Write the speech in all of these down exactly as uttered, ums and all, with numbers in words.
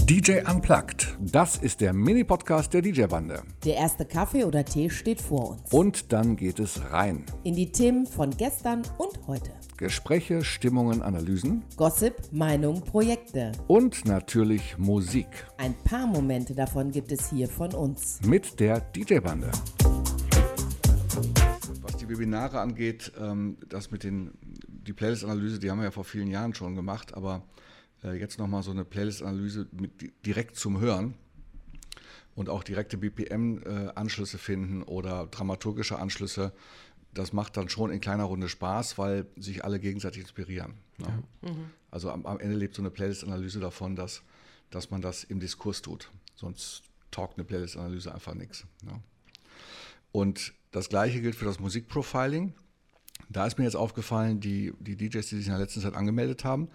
D J Unplugged, das ist der Mini-Podcast der D J-Bande. Der erste Kaffee oder Tee steht vor uns. Und dann geht es rein. In die Themen von gestern und heute. Gespräche, Stimmungen, Analysen. Gossip, Meinung, Projekte. Und natürlich Musik. Ein paar Momente davon gibt es hier von uns. Mit der D J-Bande. Was die Webinare angeht, das mit den, die Playlist-Analyse, die haben wir ja vor vielen Jahren schon gemacht, aber jetzt nochmal so eine Playlist-Analyse mit, direkt zum Hören und auch direkte B P M-Anschlüsse finden oder dramaturgische Anschlüsse, das macht dann schon in kleiner Runde Spaß, weil sich alle gegenseitig inspirieren. Ne? Ja. Mhm. Also am, am Ende lebt so eine Playlist-Analyse davon, dass, dass man das im Diskurs tut. Sonst taugt eine Playlist-Analyse einfach nichts. Ne? Und das Gleiche gilt für das Musikprofiling. Da ist mir jetzt aufgefallen, die, die D Js, die sich in der letzten Zeit angemeldet haben,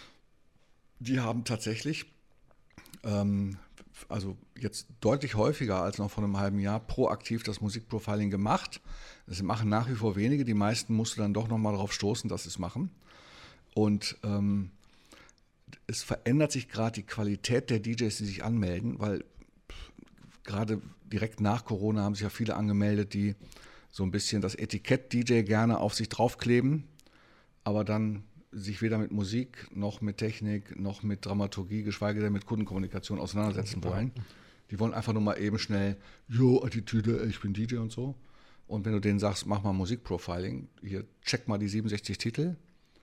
die haben tatsächlich, ähm, also jetzt deutlich häufiger als noch vor einem halben Jahr, proaktiv das Musikprofiling gemacht. Das machen nach wie vor wenige, die meisten musst du dann doch nochmal darauf stoßen, dass sie es machen. Und ähm, es verändert sich gerade die Qualität der D Js, die sich anmelden, weil gerade direkt nach Corona haben sich ja viele angemeldet, die so ein bisschen das Etikett D J gerne auf sich draufkleben, aber dann sich weder mit Musik, noch mit Technik, noch mit Dramaturgie, geschweige denn mit Kundenkommunikation auseinandersetzen wollen. Die wollen einfach nur mal eben schnell, jo, Attitüde, ich bin D J und so. Und wenn du denen sagst, mach mal Musikprofiling, hier, check mal die siebenundsechzig Titel,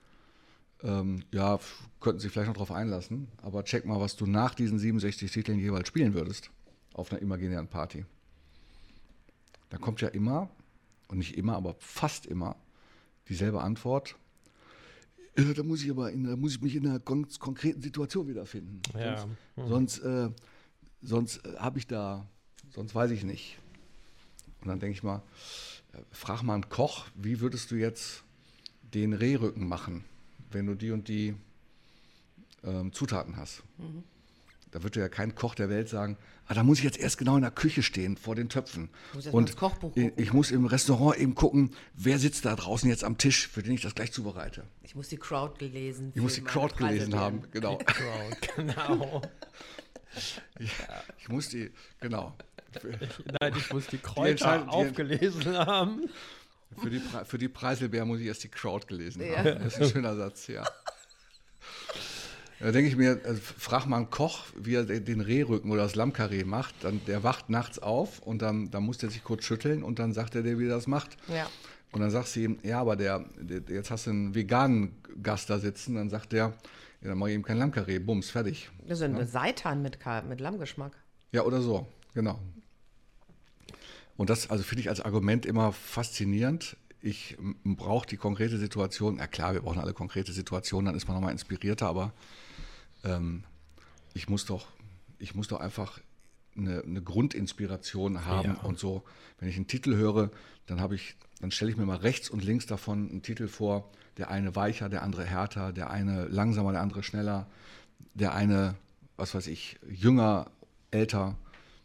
ähm, ja, könnten sie vielleicht noch drauf einlassen, aber check mal, was du nach diesen siebenundsechzig Titeln jeweils spielen würdest, auf einer imaginären Party. Da kommt ja immer, und nicht immer, aber fast immer, dieselbe Antwort. Da muss ich aber in, da muss ich mich in einer ganz konkreten Situation wiederfinden. Ja. Sonst, hm. sonst, äh, sonst äh, habe ich da, sonst weiß ich nicht. Und dann denke ich mal, äh, frag mal einen Koch, wie würdest du jetzt den Rehrücken machen, wenn du die und die ähm, Zutaten hast? Mhm. Da wird ja kein Koch der Welt sagen, ah, da muss ich jetzt erst genau in der Küche stehen, vor den Töpfen. Und ich, ich muss im Restaurant eben gucken, wer sitzt da draußen jetzt am Tisch, für den ich das gleich zubereite. Ich muss die Crowd gelesen. Ich muss die Crowd gelesen haben, genau. Die Crowd, genau. ich, ich muss die, genau. Nein, ich muss die Kräuter die aufgelesen haben. Für die, für die Preiselbeer muss ich erst die Crowd gelesen ja. haben. Das ist ein schöner Satz, ja. Da denke ich mir, also frag mal einen Koch, wie er den Rehrücken oder das Lammkarree macht. Dann, der wacht nachts auf und dann, dann muss der sich kurz schütteln und dann sagt er dir, wie er das macht. Ja. Und dann sagst du ihm, ja, aber der, der, jetzt hast du einen veganen Gast da sitzen. Dann sagt der, ja, dann mach ich ihm kein Lammkarree, bums, fertig. Das ist eine ja? Seitan mit, mit Lammgeschmack. Ja, oder so, genau. Und das also finde ich als Argument immer faszinierend. Ich brauche die konkrete Situation. Ja klar, wir brauchen alle konkrete Situationen, dann ist man nochmal inspirierter, aber ähm, ich muss doch, ich muss doch einfach eine, eine Grundinspiration haben ja. Und so. Wenn ich einen Titel höre, dann habe ich, dann stelle ich mir mal rechts und links davon einen Titel vor, der eine weicher, der andere härter, der eine langsamer, der andere schneller, der eine, was weiß ich, jünger, älter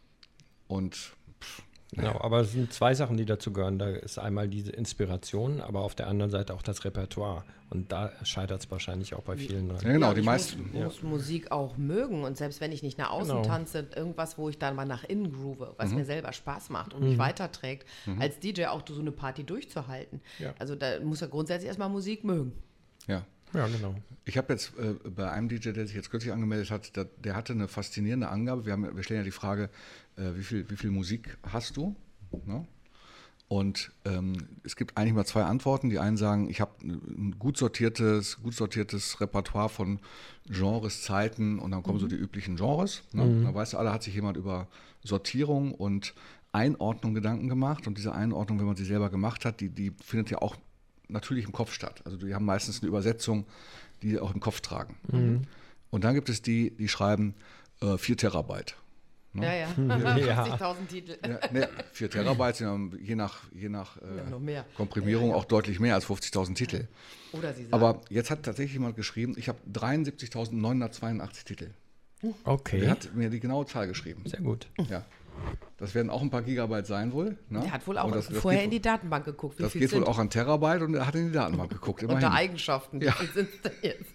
und Genau, aber es sind zwei Sachen, die dazu gehören. Da ist einmal diese Inspiration, aber auf der anderen Seite auch das Repertoire. Und da scheitert es wahrscheinlich auch bei vielen dran. Ja, genau, ja, die meisten. Ich muss, muss ja. Musik auch mögen. Und selbst wenn ich nicht nach außen genau. tanze, irgendwas, wo ich dann mal nach innen groove, was mhm. mir selber Spaß macht und mhm. mich weiterträgt, mhm. als D J auch so eine Party durchzuhalten. Ja. Also da muss er grundsätzlich erstmal Musik mögen. Ja. Ja, genau. Ich habe jetzt äh, bei einem D J, der sich jetzt kürzlich angemeldet hat, der, der hatte eine faszinierende Angabe. Wir, haben, wir stellen ja die Frage, äh, wie viel, wie viel Musik hast du? Ne? Und ähm, es gibt eigentlich mal zwei Antworten. Die einen sagen, ich habe ein gut sortiertes, gut sortiertes Repertoire von Genres, Zeiten und dann kommen mhm. so die üblichen Genres. Ne? Mhm. Da weißt du, alle hat sich jemand über Sortierung und Einordnung Gedanken gemacht. Und diese Einordnung, wenn man sie selber gemacht hat, die, die findet ja auch natürlich im Kopf statt. Also die haben meistens eine Übersetzung, die sie auch im Kopf tragen. Mhm. Und dann gibt es die, die schreiben äh, vier Terabyte. Ne? Ja, ja. fünfzigtausend Titel. Ja, ne, vier Terabyte sind je nach, je nach äh, ja, Komprimierung ja, ja. auch deutlich mehr als fünfzigtausend Titel. Oder sie sagen. Aber jetzt hat tatsächlich jemand geschrieben, ich habe dreiundsiebzigtausendneunhundertzweiundachtzig Titel. Okay. Der hat mir die genaue Zahl geschrieben. Sehr gut. Ja. Das werden auch ein paar Gigabyte sein wohl. Ne? Der hat wohl auch das, das vorher in die Datenbank geguckt. Wie das viel geht sind. Wohl auch an Terabyte und er hat in die Datenbank geguckt. Unter Eigenschaften. Ja. Wie viel sind es denn jetzt?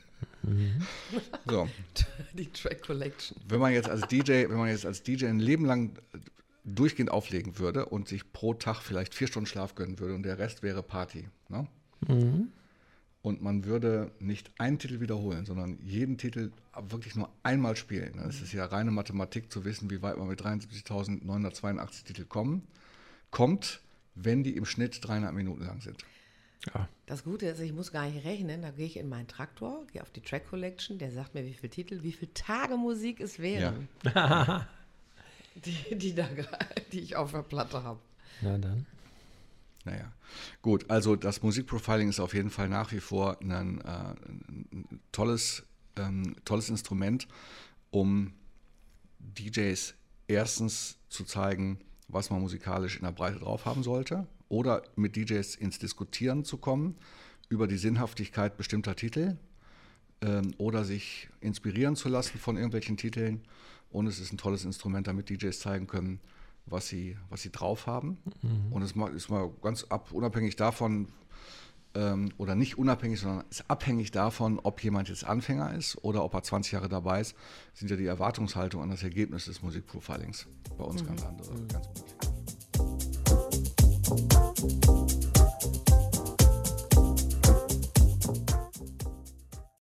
Mhm. So. Die Track Collection. Wenn man jetzt als D J, wenn man jetzt als D J ein Leben lang durchgehend auflegen würde und sich pro Tag vielleicht vier Stunden Schlaf gönnen würde und der Rest wäre Party, ne? Mhm. Und man würde nicht einen Titel wiederholen, sondern jeden Titel wirklich nur einmal spielen. Es ist ja reine Mathematik zu wissen, wie weit man mit dreiundsiebzigtausendneunhundertzweiundachtzig Titel kommen, kommt, wenn die im Schnitt dreieinhalb Minuten lang sind. Ja. Das Gute ist, ich muss gar nicht rechnen, da gehe ich in meinen Traktor, gehe auf die Track Collection, der sagt mir, wie viele Titel, wie viele Tage Musik es wären, Ja. die, die, da, die ich auf der Platte habe. Na dann. Naja, gut, also das Musikprofiling ist auf jeden Fall nach wie vor ein, äh, ein tolles, ähm, tolles Instrument, um D Js erstens zu zeigen, was man musikalisch in der Breite drauf haben sollte, oder mit D Js ins Diskutieren zu kommen über die Sinnhaftigkeit bestimmter Titel ähm, oder sich inspirieren zu lassen von irgendwelchen Titeln. Und es ist ein tolles Instrument, damit D Js zeigen können, was sie, was sie drauf haben. Mhm. Und es ist mal ganz ab, unabhängig davon, ähm, oder nicht unabhängig, sondern ist abhängig davon, ob jemand jetzt Anfänger ist oder ob er zwanzig Jahre dabei ist, sind ja die Erwartungshaltung an das Ergebnis des Musikprofilings bei uns mhm. ganz andere. Mhm. Ganz unterschiedlich.